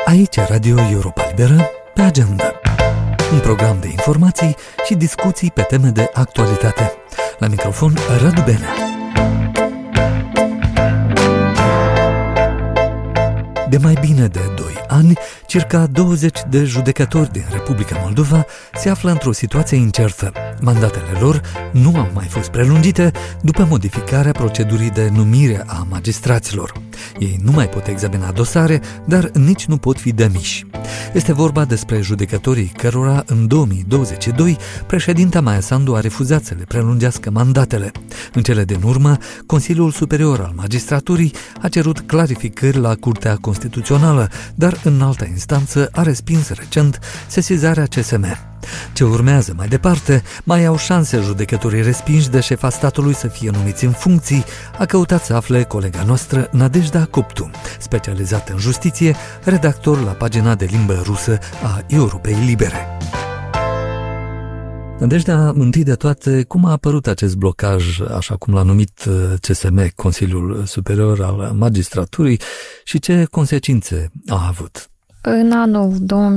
Aici Radio Europa Liberă, pe agenda. Un program de informații și discuții pe teme de actualitate. La microfon, Radu Benea. De mai bine de 2 ani, circa 20 de judecători din Republica Moldova se află într-o situație incertă. Mandatele lor nu au mai fost prelungite după modificarea procedurii de numire a magistraților. Ei nu mai pot examina dosare, dar nici nu pot fi demiși. Este vorba despre judecătorii cărora în 2022 președinta Maia Sandu a refuzat să le prelungească mandatele. În cele din urmă, Consiliul Superior al Magistraturii a cerut clarificări la Curtea Constituțională, dar în alta instanță a respins recent sesizarea CSM. Ce urmează mai departe? Mai au șanse judecătorii respinși de șefa statului să fie numiți în funcții? A căutat să afle colega noastră Nadejda Coptu, specializată în justiție, redactor la pagina de limbă rusă a Europei Libere. Nadejda, întâi de toate, cum a apărut acest blocaj, așa cum l-a numit CSM, Consiliul Superior al Magistraturii, și ce consecințe a avut? În anul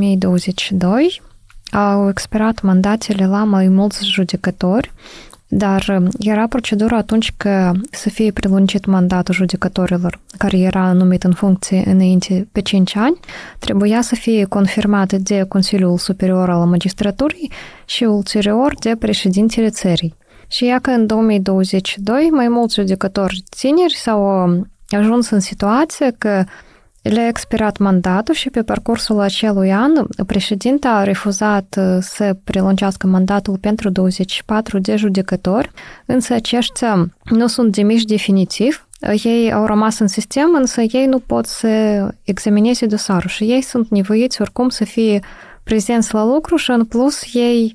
2022 au expirat mandatele la mai mulți judecători, dar era procedura atunci că să fie prelungit mandatul judecătorilor care era numit în funcție înainte pe 5 ani, trebuia să fie confirmat de Consiliul Superior al Magistraturii și ulterior de președintele țării. Și ia că în 2022 mai mulți judecători tineri s-au ajuns în situație că le-a expirat mandatul și pe parcursul acelui an președinta a refuzat să prelungească mandatul pentru 24 de judecători, însă aceștia nu sunt demiși definitiv. Ei au rămas în sistem, însă ei nu pot să examineze dosarul și ei sunt nevoiți oricum să fie prezenți la lucru și în plus ei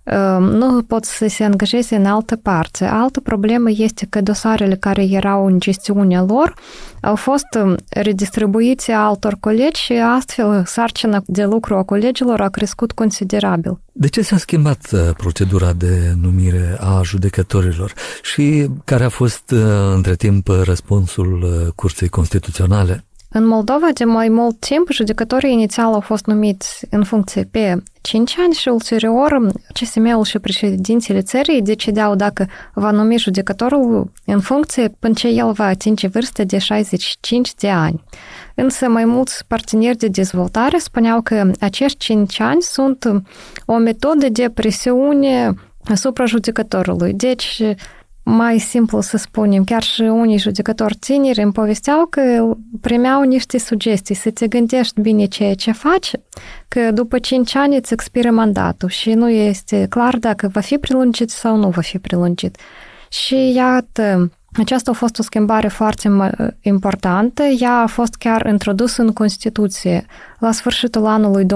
nu pot să se angajeze în altă parte. Altă problemă este că dosarele care erau în gestiunea lor au fost redistribuite altor colegi și astfel sarcina de lucru a colegilor a crescut considerabil. De ce s-a schimbat procedura de numire a judecătorilor și care a fost între timp răspunsul Curții Constituționale? În Moldova, de mai mult timp, judecătorii inițial au fost numiți în funcție pe 5 ani și ulterior CSM-ul și președintele țării decideau dacă va numi judecătorul în funcție până ce el va atinge vârsta de 65 de ani. Însă mai mulți parteneri de dezvoltare spuneau că acești 5 ani sunt o metodă de presiune asupra judecătorului. Deci, mai simplu să spunem, chiar și unii judecători tineri îmi povesteau că primeau niște sugestii, să te gândești bine ceea ce faci, că după 5 ani îți expiră mandatul și nu este clar dacă va fi prelungit sau nu va fi prelungit. Și iată, aceasta a fost o schimbare foarte importantă, ea a fost chiar introdusă în Constituție. La sfârșitul anului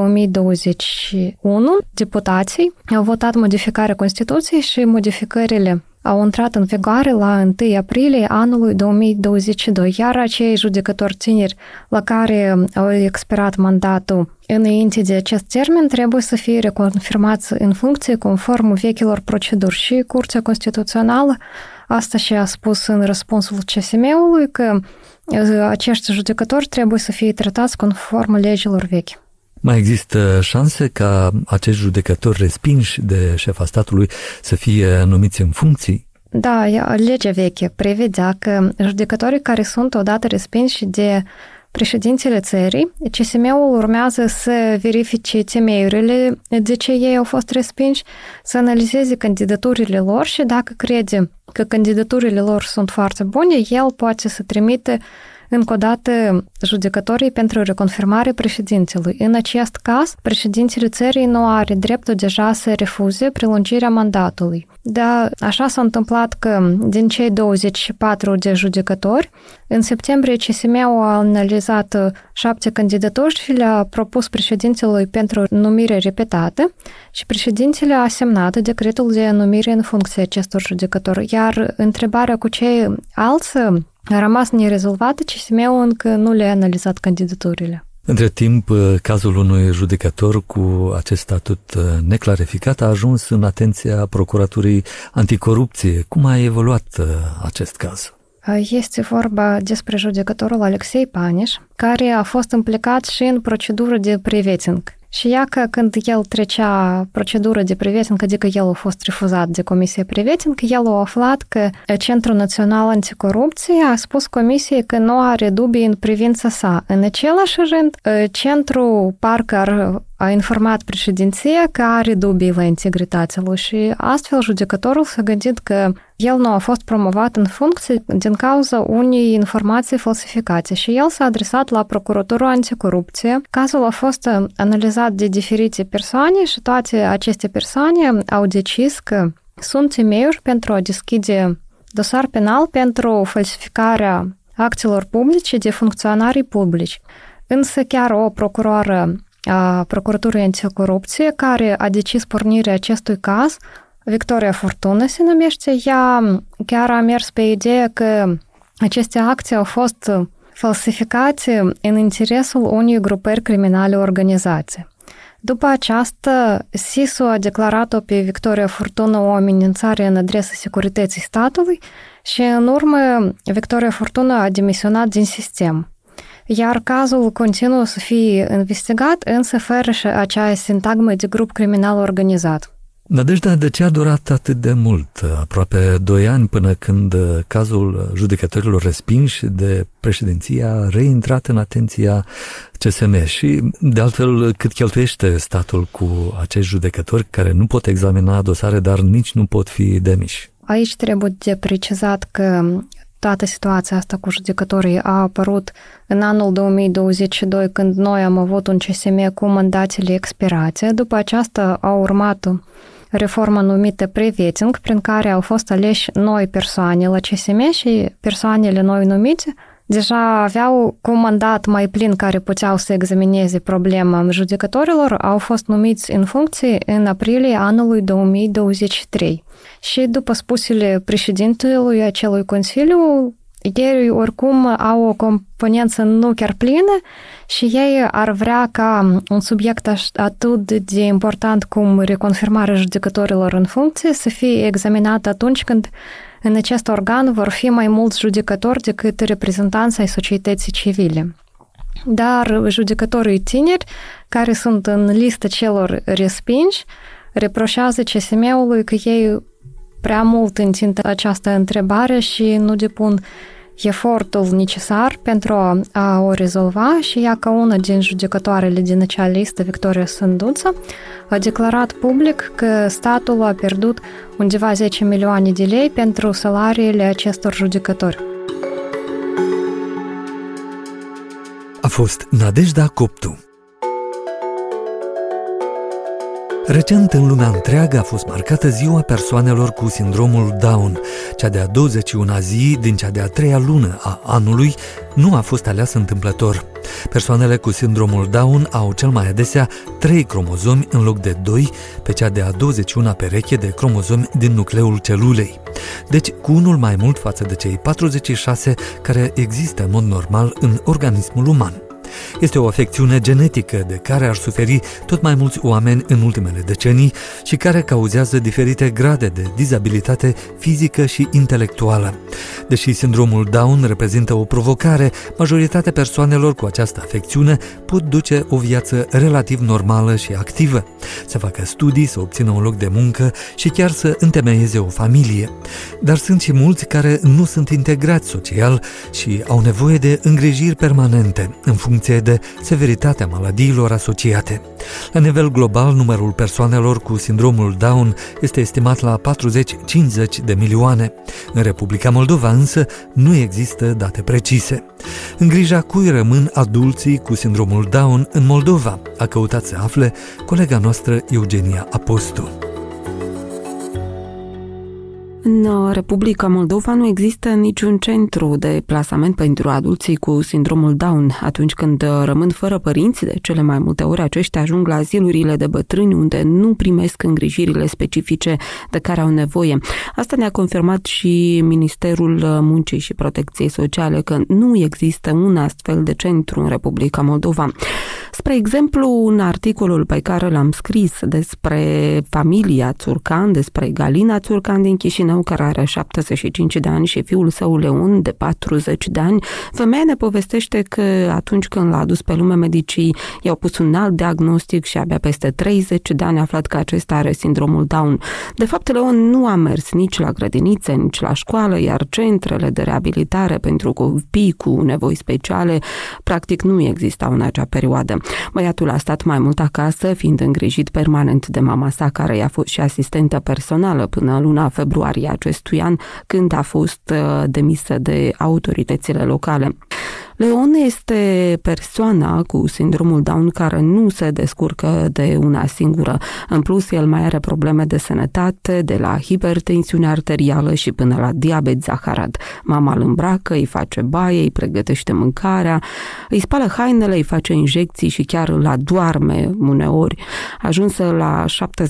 2021, deputații au votat modificarea Constituției și modificările au intrat în vigoare la 1 aprilie anului 2022, iar acei judecători tineri la care au expirat mandatul înainte de acest termen trebuie să fie reconfirmați în funcție conform vechilor proceduri și Curtea Constituțională asta și-a spus în răspunsul CSM-ului că acești judecători trebuie să fie tratați conform legilor vechi. Mai există șanse ca acești judecători respinși de șefa statului să fie numiți în funcții? Da, legea veche prevedea că judecătorii care sunt odată respinși de președintele țării, CSM-ul urmează să verifice temeiurile de ce ei au fost respinși, să analizeze candidaturile lor și dacă crede că candidaturile lor sunt foarte bune, el poate să trimite încă o dată judecătorii pentru reconfirmare președintelui. În acest caz, președintele țării nu are dreptul deja să refuze prelungirea mandatului. Dar așa s-a întâmplat că din cei 24 de judecători, în septembrie CSM-ul a analizat 7 candidaturi și le-a propus președintelui pentru numire repetată și președintele a semnat decretul de numire în funcție acestor judecători. Iar întrebarea cu cei alți a rămas nerezolvată, CSM-ul încă nu le-a analizat candidaturile. Între timp, cazul unui judecător cu acest statut neclarificat a ajuns în atenția Procuraturii Anticorupție. Cum a evoluat acest caz? Este vorba despre judecătorul Alexei Paniș, care a fost implicat și în procedură de preveting. Și ea că când el trecea procedură de preveting, adică el a fost refuzat de Comisia Preveting, el a aflat că Centrul Național Anticorupție a spus Comisiei că nu are dubii în privința sa. În același rând, centrul parcă a informat președinția că are dubii la integritatea lui și astfel judecătorul s-a gândit că el nu a fost promovat în funcție din cauza unei informații falsificate și el s-a adresat la Procuratura Anticorupție. Cazul a fost analizat de diferite persoane și toate aceste persoane au decis că sunt temeiuri pentru a deschide dosar penal pentru falsificarea actelor publice de funcționarii publici. Însă chiar o procuroară a Procuraturii Anticorupție, care a decis pornirea acestui caz, Victoria Furtună se numește, ea chiar a mers pe ideea că aceste acte au fost falsificate în interesul unei grupări criminale organizate. După aceasta, SIS-ul a declarat-o pe Victoria Furtună o amenințare în adresa securității statului și în urmă Victoria Furtună a demisionat din sistem. Iar cazul continuă să fie investigat, însă fără și acea sintagmă de grup criminal organizat. Nadejda, de ce a durat atât de mult, aproape 2 ani, până când cazul judecătorilor respinși de președinție a reintrat în atenția CSM și, de altfel, cât cheltuiește statul cu acești judecători care nu pot examina dosare, dar nici nu pot fi demiși? Aici trebuie de precizat că toată situația asta cu judecătorii a apărut în anul 2022, când noi am avut un CSM cu mandatele expirate. După aceasta a urmat reforma numită Preveting, prin care au fost aleși noi persoane la CSM și persoanele noi numite deja aveau cu mandat mai plin care puteau să examineze problema judecătorilor, au fost numiți în funcție în aprilie anului 2023. Și după spusele președintelui acelui consiliu, ei oricum au o componență nu chiar plină și ei ar vrea ca un subiect atât de important cum reconfirmarea judecătorilor în funcție să fie examinat atunci când în acest organ vor fi mai mulți judecători decât reprezentanți ai societății civile. Dar judecătorii tineri, care sunt în listă celor respinși, reproșează CSM-ului că ei prea mult întind această întrebare și nu depun efortul necesar pentru a o rezolva și ea, ca una din judecătoarele din acea listă, Victoria Sânduță, a declarat public că statul a pierdut undeva 10 milioane de lei pentru salariile acestor judecători. A fost Nadejda Coptu. Recent, în lumea întreagă a fost marcată ziua persoanelor cu sindromul Down. Cea de-a 21-a zi din cea de-a 3-a lună a anului nu a fost aleasă întâmplător. Persoanele cu sindromul Down au cel mai adesea 3 cromozomi în loc de 2 pe cea de-a 21-a pereche de cromozomi din nucleul celulei. Deci cu unul mai mult față de cei 46 care există în mod normal în organismul uman. Este o afecțiune genetică de care ar suferi tot mai mulți oameni în ultimele decenii și care cauzează diferite grade de dizabilitate fizică și intelectuală. Deși sindromul Down reprezintă o provocare, majoritatea persoanelor cu această afecțiune pot duce o viață relativ normală și activă, să facă studii, să obțină un loc de muncă și chiar să întemeieze o familie. Dar sunt și mulți care nu sunt integrați social și au nevoie de îngrijiri permanente în funcție de severitatea maladiilor asociate. La nivel global, numărul persoanelor cu sindromul Down este estimat la 40-50 de milioane. În Republica Moldova însă nu există date precise. În grija cui rămân adulții cu sindromul Down în Moldova, a căutat să afle colega noastră Eugenia Apostu. În Republica Moldova nu există niciun centru de plasament pentru adulții cu sindromul Down. Atunci când rămân fără părinți, de cele mai multe ori aceștia ajung la azilurile de bătrâni unde nu primesc îngrijirile specifice de care au nevoie. Asta ne-a confirmat și Ministerul Muncii și Protecției Sociale, că nu există un astfel de centru în Republica Moldova. Spre exemplu, în articolul pe care l-am scris despre familia Țurcan, despre Galina Țurcan din Chișinău, care are 75 de ani, și fiul său Leon de 40 de ani, femeia ne povestește că atunci când l-a adus pe lume, medicii i-au pus un alt diagnostic și abia peste 30 de ani a aflat că acesta are sindromul Down. De fapt, Leon nu a mers nici la grădinițe, nici la școală, iar centrele de reabilitare pentru copii cu nevoi speciale practic nu existau în acea perioadă. Băiatul a stat mai mult acasă, fiind îngrijit permanent de mama sa, care i-a fost și asistentă personală până în luna februarie acestui an, când a fost demisă de autoritățile locale. Leon este persoana cu sindromul Down care nu se descurcă de una singură. În plus, el mai are probleme de sănătate, de la hipertensiune arterială și până la diabet zaharat. Mama îl îmbracă, îi face baie, îi pregătește mâncarea, îi spală hainele, îi face injecții și chiar îl adoarme uneori. Ajunsă la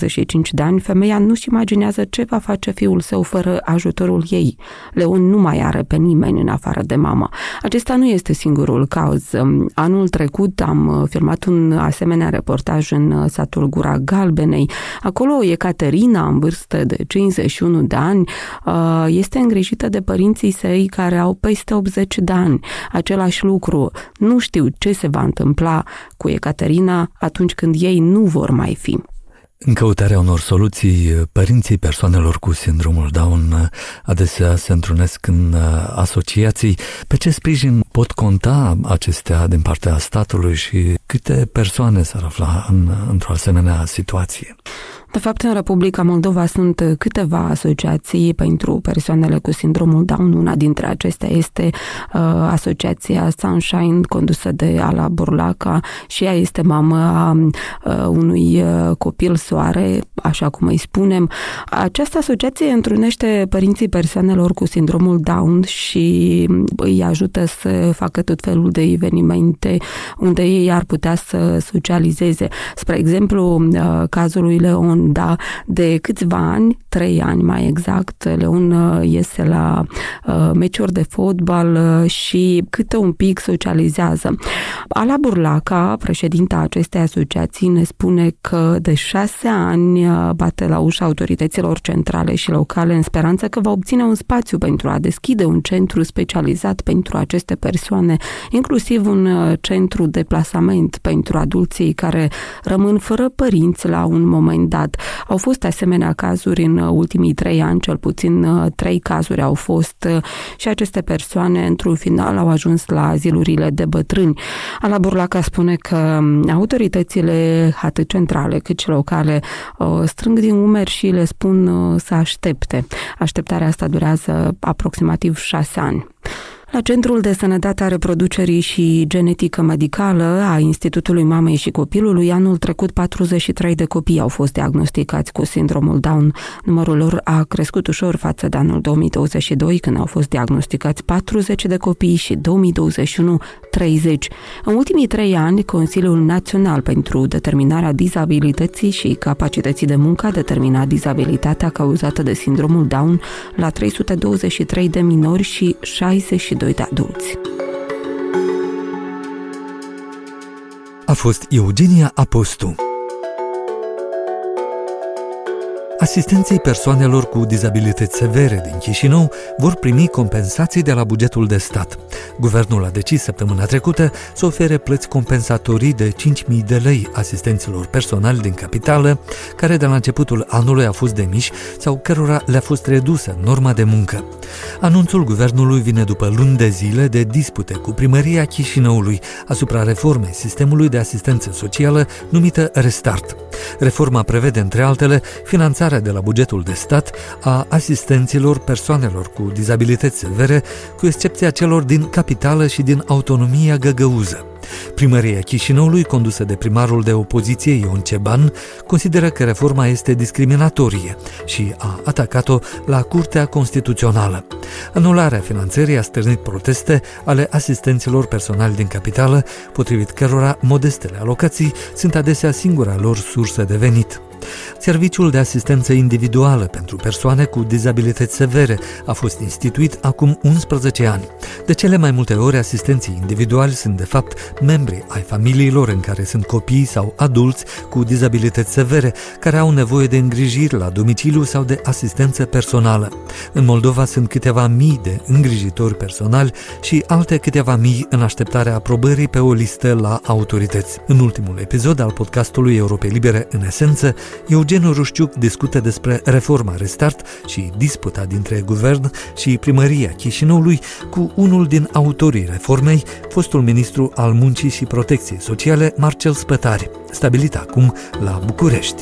75 de ani, femeia nu-și imaginează ce va face fiul său fără ajutorul ei. Leon nu mai are pe nimeni în afară de mama. Acesta nu este singurul caz. Anul trecut am filmat un asemenea reportaj în satul Gura Galbenei. Acolo Ecaterina, în vârstă de 51 de ani, este îngrijită de părinții săi care au peste 80 de ani. Același lucru. Nu știu ce se va întâmpla cu Ecaterina atunci când ei nu vor mai fi. În căutarea unor soluții, părinții persoanelor cu sindromul Down adesea se întrunesc în asociații. Pe ce sprijin pot conta acestea din partea statului și câte persoane s-ar afla într-o asemenea situație? De fapt, în Republica Moldova sunt câteva asociații pentru persoanele cu sindromul Down. Una dintre acestea este asociația Sunshine, condusă de Ala Burlaca, și ea este mamă a unui copil soare, așa cum îi spunem. Această asociație întrunește părinții persoanelor cu sindromul Down și îi ajută să facă tot felul de evenimente unde ei ar putea să socializeze. Spre exemplu, cazul lui Leon, da, de câțiva ani, 3 ani mai exact, Leon iese la meciuri de fotbal și câte un pic socializează. Ala Burlaca, președinta acestei asociații, ne spune că de 6 ani bate la ușa autorităților centrale și locale în speranță că va obține un spațiu pentru a deschide un centru specializat pentru aceste persoane, inclusiv un centru de plasament pentru adulții care rămân fără părinți la un moment dat. Au fost asemenea cazuri în ultimii 3 ani, cel puțin 3 cazuri au fost și aceste persoane într-un final au ajuns la azilurile de bătrâni. Ala Burlaca spune că autoritățile atât centrale cât și locale strâng din umeri și le spun să aștepte. Așteptarea asta durează aproximativ 6 ani. La Centrul de Sănătate a Reproducerii și Genetică Medicală a Institutului Mamei și Copilului, anul trecut 43 de copii au fost diagnosticați cu sindromul Down. Numărul lor a crescut ușor față de anul 2022, când au fost diagnosticați 40 de copii, și 2021 30. În ultimii 3 ani, Consiliul Național pentru Determinarea Dizabilității și Capacității de Muncă a determinat dizabilitatea cauzată de sindromul Down la 323 de minori și 62 de adulți. A fost Eugenia Apostu. Asistenții persoanelor cu dizabilități severe din Chișinău vor primi compensații de la bugetul de stat. Guvernul a decis săptămâna trecută să ofere plăți compensatorii de 5.000 de lei asistenților personali din capitală, care de la începutul anului au fost demiși sau cărora le-a fost redusă norma de muncă. Anunțul guvernului vine după luni de zile de dispute cu primăria Chișinăului asupra reformei sistemului de asistență socială numită Restart. Reforma prevede, între altele, finanțarea de la bugetul de stat a asistenților persoanelor cu dizabilități severe, cu excepția celor din capitală și din autonomia găgăuză. Primăria Chișinăului, condusă de primarul de opoziție Ion Ceban, consideră că reforma este discriminatorie și a atacat-o la Curtea Constituțională. Anularea finanțării a stârnit proteste ale asistenților personali din capitală, potrivit cărora modestele alocații sunt adesea singura lor sursă de venit. Serviciul de asistență individuală pentru persoane cu dizabilități severe a fost instituit acum 11 ani. De cele mai multe ori, asistenții individuali sunt de fapt membri ai familiilor în care sunt copii sau adulți cu dizabilități severe, care au nevoie de îngrijiri la domiciliu sau de asistență personală. În Moldova sunt câteva mii de îngrijitori personali și alte câteva mii în așteptarea aprobării pe o listă la autorități. În ultimul episod al podcastului Europe Libere în esență, Eugen Rușciuc discută despre reforma Restart și disputa dintre guvern și primăria Chișinăului cu unul din autorii reformei, fostul ministru al Muncii și Protecției Sociale, Marcel Spătari, stabilit acum la București.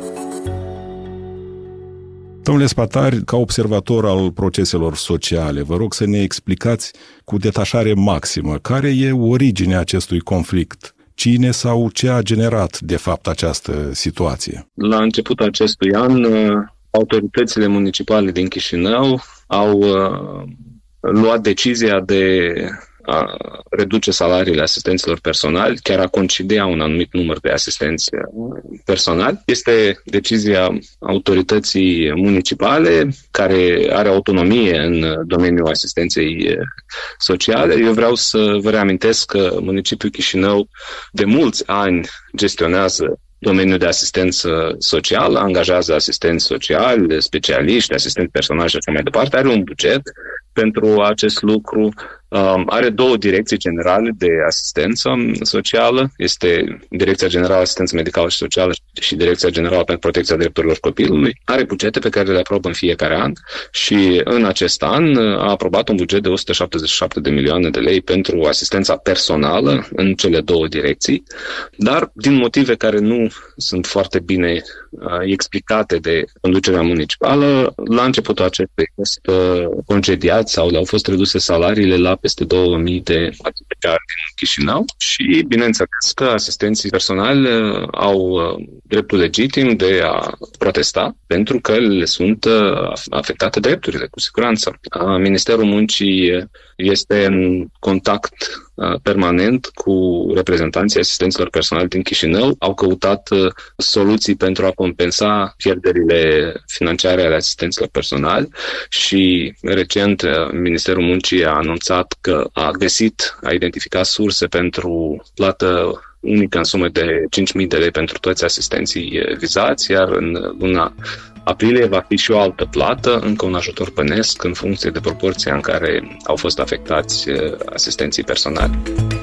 Domnule Spătari, ca observator al proceselor sociale, vă rog să ne explicați cu detașare maximă care e originea acestui conflict. Cine sau ce a generat, de fapt, această situație? La începutul acestui an, autoritățile municipale din Chișinău au luat decizia de a reduce salariile asistenților personali, chiar a concedea un anumit număr de asistenți personali. Este decizia autorității municipale, care are autonomie în domeniul asistenței sociale. Eu vreau să vă reamintesc că municipiul Chișinău de mulți ani gestionează domeniul de asistență socială, angajează asistenți sociali, specialiști, asistenți personali și așa mai departe, are un buget pentru acest lucru, are două direcții generale de asistență socială, este Direcția Generală Asistență Medicală și Socială și Direcția Generală pentru Protecția Drepturilor Copilului, are bugete pe care le aprobă în fiecare an și în acest an a aprobat un buget de 177 de milioane de lei pentru asistența personală în cele două direcții, dar din motive care nu sunt foarte bine explicate de conducerea municipală, la începutul acestui au fost concediați sau le-au fost reduse salariile la peste 2000 de administratori din Chișinău și, bineînțeles, că asistenții personali au dreptul legitim de a protesta pentru că le sunt afectate drepturile, cu siguranță. Ministerul Muncii este în contact permanent cu reprezentanții asistenților personali din Chișinău, au căutat soluții pentru a compensa pierderile financiare ale asistenților personali și recent Ministerul Muncii a anunțat că a identificat surse pentru plată unică în sumă de 5.000 de lei pentru toți asistenții vizați, iar în luna aprilie va fi și o altă plată, încă un ajutor pănesc în funcție de proporția în care au fost afectați asistenții personali.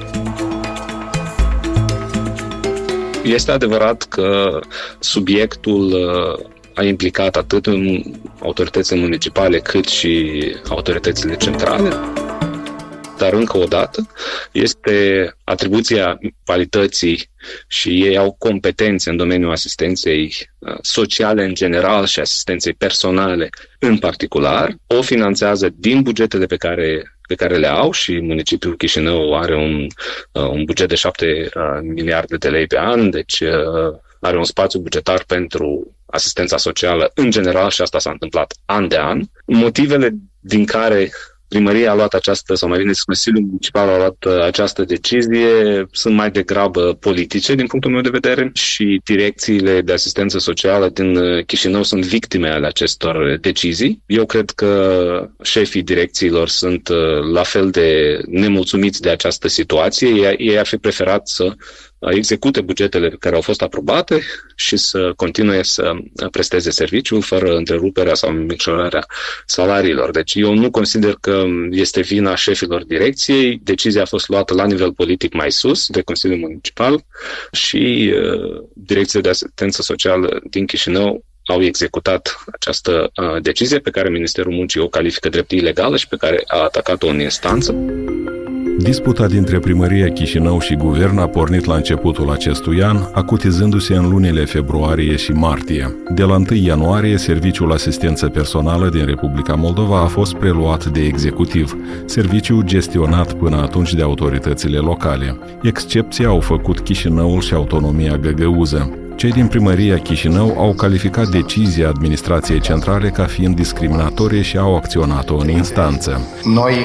Este adevărat că subiectul a implicat atât autoritățile municipale cât și autoritățile centrale, dar încă o dată este atribuția municipalității și ei au competențe în domeniul asistenței sociale în general și asistenței personale în particular. O finanțează din bugetele pe care le au și municipiul Chișinău are un buget de 7 miliarde de lei pe an, deci are un spațiu bugetar pentru asistența socială în general și asta s-a întâmplat an de an. Motivele din care primăria a luat această, sau mai bine Consiliul Municipal a luat această decizie, sunt mai degrabă politice din punctul meu de vedere și direcțiile de asistență socială din Chișinău sunt victime ale acestor decizii. Eu cred că șefii direcțiilor sunt la fel de nemulțumiți de această situație. Ei ar fi preferat să execute bugetele care au fost aprobate și să continue să presteze serviciul fără întreruperea sau micșorarea salariilor. Deci eu nu consider că este vina șefilor direcției. Decizia a fost luată la nivel politic mai sus, de Consiliul Municipal și Direcția de Asistență Socială din Chișinău au executat această decizie pe care Ministerul Muncii o califică drept ilegală și pe care a atacat-o în instanță. Disputa dintre primăria Chișinău și guvern a pornit la începutul acestui an, acutizându-se în lunile februarie și martie. De la 1 ianuarie, Serviciul Asistență Personală din Republica Moldova a fost preluat de executiv, serviciu gestionat până atunci de autoritățile locale. Excepția au făcut Chișinăul și Autonomia Găgăuză. Cei din primăria Chișinău au calificat decizia administrației centrale ca fiind discriminatorie și au acționat-o în instanță. Noi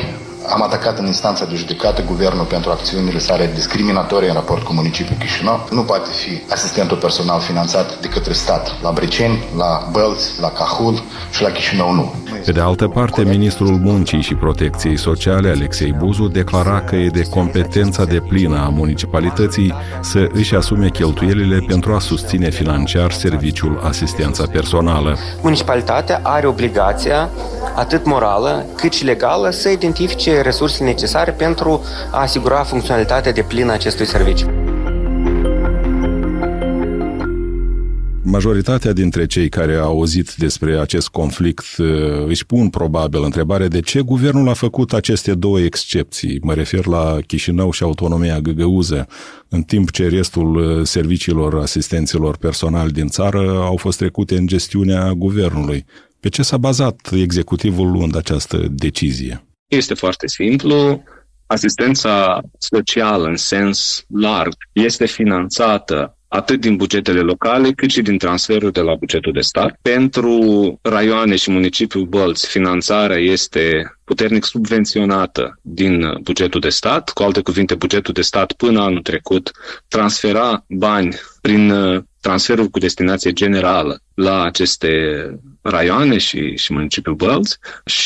am atacat în instanța de judecată guvernul pentru acțiunile sale discriminatorii în raport cu municipiul Chișinău. Nu poate fi asistentul personal finanțat de către stat la Briceni, la Bălți, la Cahul și la Chișinău nu. Pe de altă parte, ministrul Muncii și Protecției Sociale, Alexei Buzu, declara că e de competența deplină a municipalității să își asume cheltuielile pentru a susține financiar serviciul asistența personală. Municipalitatea are obligația, atât morală cât și legală, să identifice resursele necesare pentru a asigura funcționalitatea deplină a acestui serviciu. Majoritatea dintre cei care au auzit despre acest conflict își pun probabil întrebarea de ce guvernul a făcut aceste două excepții. Mă refer la Chișinău și autonomia găgăuză, în timp ce restul serviciilor asistenților personali din țară au fost trecute în gestiunea guvernului. Pe ce s-a bazat executivul luând această decizie? Este foarte simplu. Asistența socială în sens larg este finanțată atât din bugetele locale, cât și din transferuri de la bugetul de stat. Pentru raioane și municipiul Bălți, finanțarea este puternic subvenționată din bugetul de stat. Cu alte cuvinte, bugetul de stat până anul trecut transfera bani prin transferuri cu destinație generală la aceste raioane și municipiul Bălți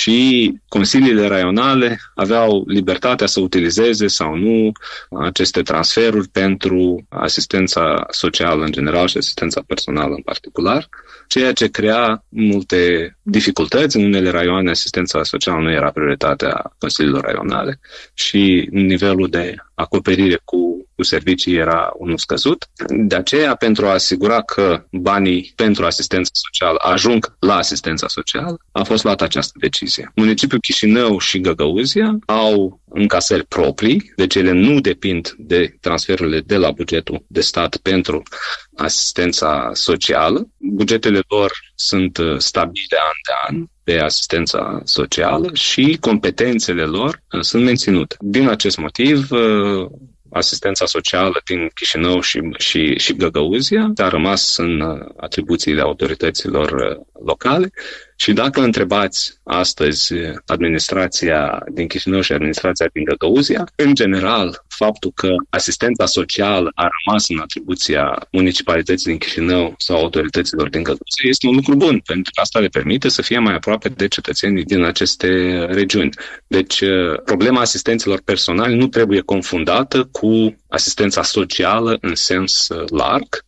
și consiliile raionale aveau libertatea să utilizeze sau nu aceste transferuri pentru asistența socială în general și asistența personală în particular, ceea ce crea multe dificultăți. În unele raioane asistența socială nu era prioritatea consiliilor raionale și nivelul de acoperire cu servicii era unul scăzut. De aceea, pentru a asigura că banii pentru asistență socială ajung la asistența socială, a fost luată această decizie. Municipiul Chișinău și Găgăuzia au încasări proprii, deci ele nu depind de transferurile de la bugetul de stat pentru asistența socială. Bugetele lor sunt stabile an de an pe asistența socială și competențele lor sunt menținute. Din acest motiv, asistența socială din Chișinău și Găgăuzia a rămas în atribuțiile autorităților locale și dacă întrebați astăzi administrația din Chișinău și administrația din Găgăuzia, în general, faptul că asistența socială a rămas în atribuția municipalității din Chișinău sau autorităților din Găgăuzia este un lucru bun, pentru că asta le permite să fie mai aproape de cetățenii din aceste regiuni. Deci, problema asistenților personali nu trebuie confundată cu asistența socială în sens larg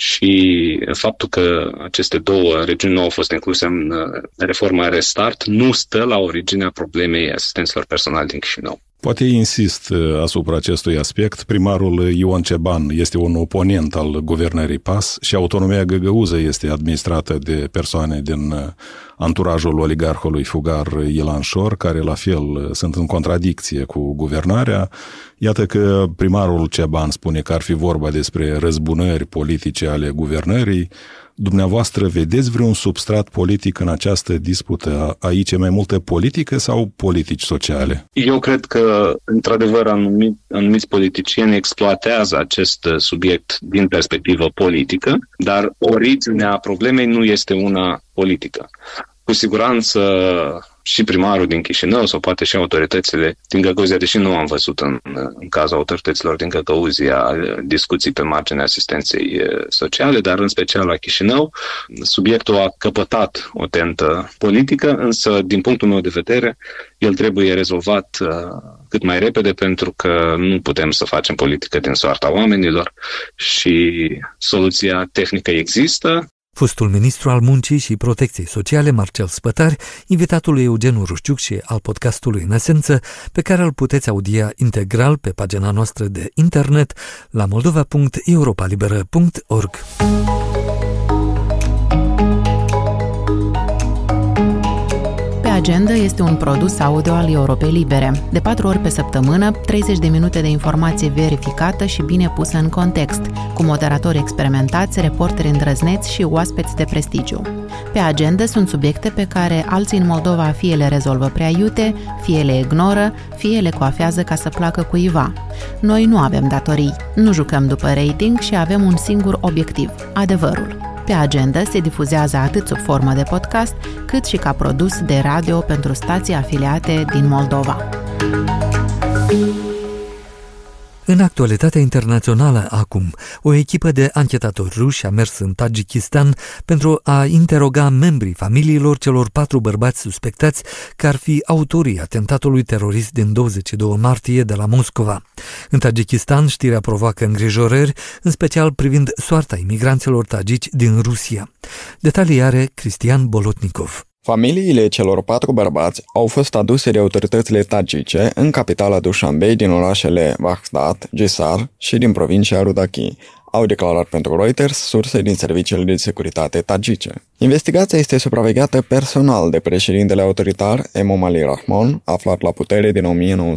și faptul că aceste două regiuni nu au fost incluse în reforma Restart nu stă la originea problemei asistenților personali din Chișinău. Poate insist asupra acestui aspect. Primarul Ion Ceban este un oponent al guvernării PAS și autonomia găgăuză este administrată de persoane din anturajul oligarhului fugar Ilan Șor, care la fel sunt în contradicție cu guvernarea. Iată că primarul Ceban spune că ar fi vorba despre răzbunări politice ale guvernării. Dumneavoastră vedeți vreun substrat politic în această dispută? Aici e mai multă politică sau politici sociale? Eu cred că, într-adevăr, anumiți politicieni exploatează acest subiect din perspectivă politică, dar originea problemei nu este una politică. Cu siguranță și primarul din Chișinău sau poate și autoritățile din Găgăuzia, deși nu am văzut în cazul autorităților din Găgăuzia discuții pe marginea asistenței sociale, dar în special la Chișinău, subiectul a căpătat o tentă politică, însă din punctul meu de vedere el trebuie rezolvat cât mai repede, pentru că nu putem să facem politică din soarta oamenilor și soluția tehnică există. Fostul ministru al Muncii și Protecției Sociale, Marcel Spătar, invitatul lui Eugen Rușciuc și al podcastului În Esență, pe care îl puteți audia integral pe pagina noastră de internet la moldova.europalibera.org. Agenda este un produs audio al Europei Libere. De 4 ori pe săptămână, 30 de minute de informație verificată și bine pusă în context, cu moderatori experimentați, reporteri îndrăzneți și oaspeți de prestigiu. Pe agenda sunt subiecte pe care alții în Moldova fie le rezolvă prea iute, fie le ignoră, fie le coafează ca să placă cuiva. Noi nu avem datorii, nu jucăm după rating și avem un singur obiectiv, adevărul. Pe agenda se difuzează atât sub formă de podcast, cât și ca produs de radio pentru stații afiliate din Moldova. În actualitatea internațională acum, o echipă de anchetatori ruși a mers în Tajikistan pentru a interoga membrii familiilor celor 4 bărbați suspectați că ar fi autorii atentatului terorist din 22 martie de la Moscova. În Tajikistan, știrea provoacă îngrijorări, în special privind soarta imigranților tagici din Rusia. Detalii are Cristian Bolotnikov. Familiile celor 4 bărbați au fost aduse de autoritățile tagice în capitala Dushanbe din orașele Baghdad, Jisar și din provincia Rudaki, au declarat pentru Reuters surse din serviciile de securitate tagice. Investigația este supravegheată personal de președintele autoritar Emomali Rahmon, aflat la putere din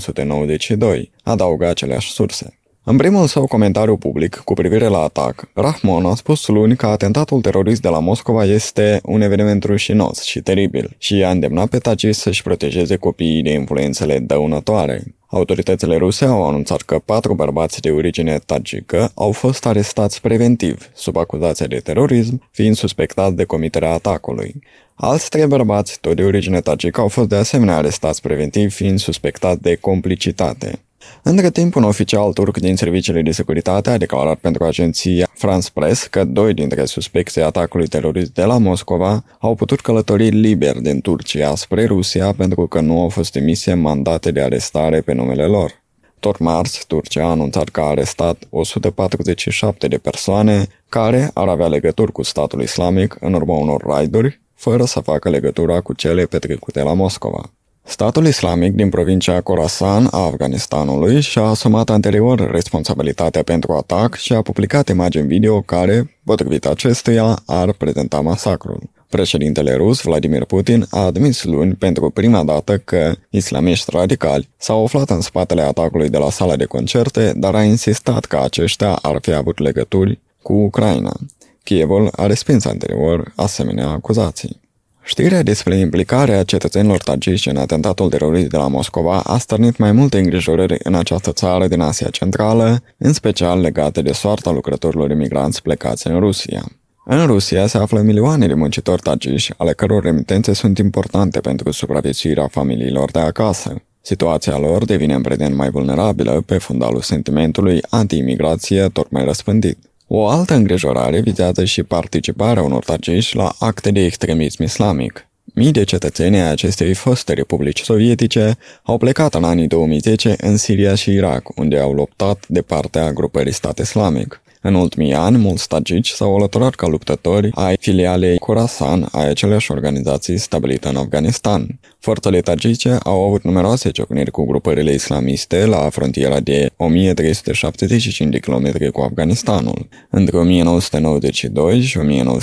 1992, adaugă aceleași surse. În primul său comentariu public cu privire la atac, Rahmon a spus luni că atentatul terorist de la Moscova este un eveniment rușinos și teribil și a îndemnat pe tagici să-și protejeze copiii de influențele dăunătoare. Autoritățile ruse au anunțat că 4 bărbați de origine tagică au fost arestați preventiv, sub acuzația de terorism, fiind suspectați de comiterea atacului. Alți 3 bărbați, tot de origine tagică, au fost de asemenea arestați preventiv, fiind suspectați de complicitate. Între timp, un oficial turc din serviciile de securitate a declarat pentru agenția France Press că 2 dintre suspecții atacului terorist de la Moscova au putut călători liber din Turcia spre Rusia pentru că nu au fost emise mandate de arestare pe numele lor. Tot marți, Turcia a anunțat că a arestat 147 de persoane care ar avea legături cu statul islamic în urma unor raiduri, fără să facă legătura cu cele petrecute la Moscova. Statul islamic din provincia Khorasan a Afganistanului și-a asumat anterior responsabilitatea pentru atac și a publicat imagini video care, potrivit acestuia, ar prezenta masacrul. Președintele rus, Vladimir Putin, a admis luni pentru prima dată că islamiști radicali s-au aflat în spatele atacului de la sala de concerte, dar a insistat că aceștia ar fi avut legături cu Ucraina. Kievul a respins anterior asemenea acuzații. Știrea despre implicarea cetățenilor tagici în atentatul terorist de la Moscova a stârnit mai multe îngrijorări în această țară din Asia Centrală, în special legate de soarta lucrătorilor imigranți plecați în Rusia. În Rusia se află milioane de muncitori tagici, ale căror remitențe sunt importante pentru supraviețuirea familiilor de acasă. Situația lor devine în prezent mai vulnerabilă pe fundalul sentimentului anti-imigrație tot mai răspândit. O altă îngrijorare vizează și participarea unor tagici la acte de extremism islamic. Mii de cetățeni ai acestei foste republici sovietice au plecat în anii 2010 în Siria și Irak, unde au luptat de partea grupării Stat Islamic. În ultimii ani, mulți tagici s-au alăturat ca luptători ai filialei Khorasan a aceleași organizații stabilite în Afganistan. Forțele tagice au avut numeroase ciocniri cu grupările islamiste la frontiera de 1375 de km cu Afganistanul. Între 1992 și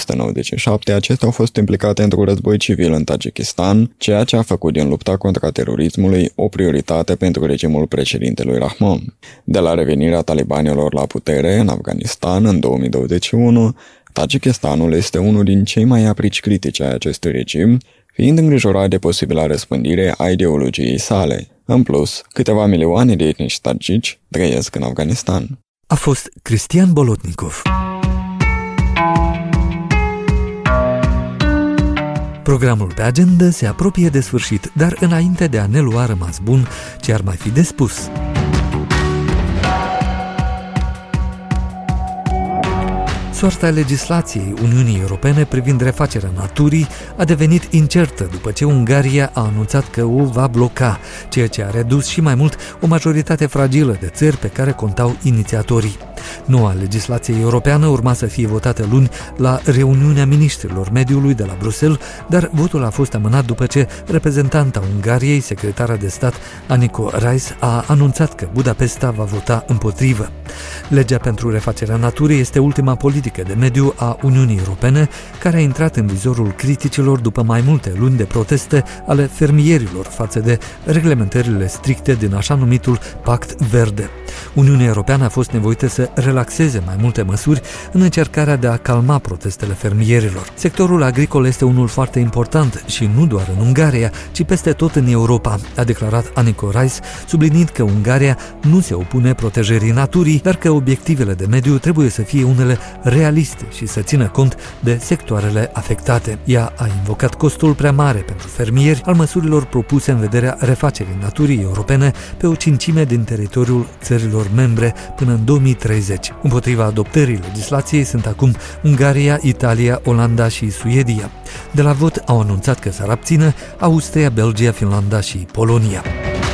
1997, acestea au fost implicate într-un război civil în Tajikistan, ceea ce a făcut din lupta contra terorismului o prioritate pentru regimul președintelui Rahmon. De la revenirea talibanilor la putere în Afganistan în 2021, Tajikistanul este unul din cei mai aprici critici ai acestui regim, fiind îngrijorat de posibila răspândire a ideologiei sale. În plus, câteva milioane de etnici tagici trăiesc în Afganistan. A fost Cristian Bolotnikov. Programul pe agenda se apropie de sfârșit, dar înainte de a ne lua rămas bun, ce ar mai fi de spus? Soarta legislației Uniunii Europene privind refacerea naturii a devenit incertă după ce Ungaria a anunțat că o va bloca, ceea ce a redus și mai mult o majoritate fragilă de țări pe care contau inițiatorii. Noua legislație europeană urma să fie votată luni la reuniunea ministrilor mediului de la Bruxelles, dar votul a fost amânat după ce reprezentanta Ungariei, secretara de stat Anikó Reisz, a anunțat că Budapesta va vota împotrivă. Legea pentru refacerea naturii este ultima politică de mediu a Uniunii Europene, care a intrat în vizorul criticilor după mai multe luni de proteste ale fermierilor față de reglementările stricte din așa numitul Pact Verde. Uniunea Europeană a fost nevoită să relaxeze mai multe măsuri în încercarea de a calma protestele fermierilor. Sectorul agricol este unul foarte important și nu doar în Ungaria, ci peste tot în Europa, a declarat Aniko Reis, subliniind că Ungaria nu se opune protejării naturii, dar că obiectivele de mediu trebuie să fie unele realiste și să țină cont de sectoarele afectate. Ea a invocat costul prea mare pentru fermieri al măsurilor propuse în vederea refacerii naturii europene pe o cincime din teritoriul țărilor membre până în 2030. Împotriva adoptării legislației sunt acum Ungaria, Italia, Olanda și Suedia. De la vot au anunțat că s-ar abține Austria, Belgia, Finlanda și Polonia.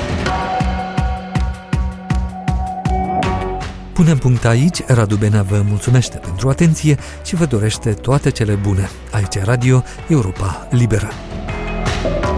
Punem punct aici, Radu Benea vă mulțumește pentru atenție și vă dorește toate cele bune. Aici Radio Europa Liberă.